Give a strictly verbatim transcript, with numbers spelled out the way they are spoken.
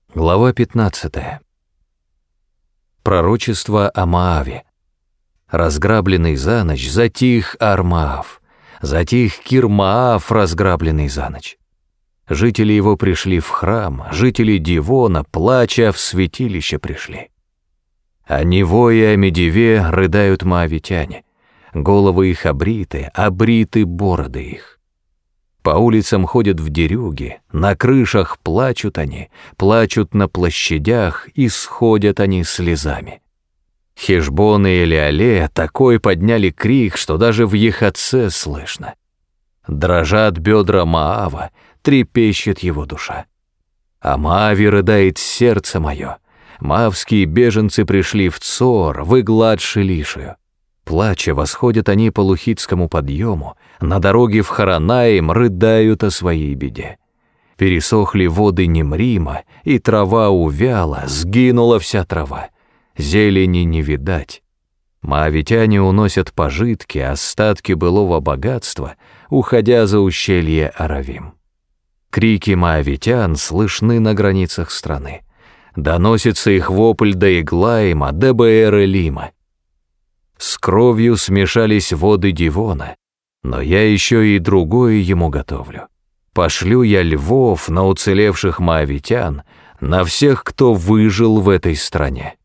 Глава пятнадцатая. Пророчество о Моаве. Разграбленный за ночь, затих Ар-Моав, затих Кир-Моав, разграбленный за ночь. Жители его пришли в храм, жители Дивона, плача, в святилище пришли. О Нево и о Медиве рыдают моавитяне, головы их обриты, обриты бороды их. По улицам ходят в дерюги, на крышах плачут они, плачут на площадях, и сходят они слезами. Хешбон и Элеале такой подняли крик, что даже в Ехатце слышно. Дрожат бедра Моава, трепещет его душа. О Моаве рыдает сердце мое, моавские беженцы пришли в Цор, в Иглад-Шилишию. Плача восходят они по Лухитскому подъему, на дороге в Хоронаим рыдают о своей беде. Пересохли воды Немрима, и трава увяла, сгинула вся трава, зелени не видать. Моавитяне уносят пожитки, остатки былого богатства, уходя за ущелье Аравим. Крики моавитян слышны на границах страны. Доносится их вопль до Иглаима, до Беэр-Элима. С кровью смешались воды Дивона, но я еще и другое ему готовлю. Пошлю я львов на уцелевших моавитян, на всех, кто выжил в этой стране.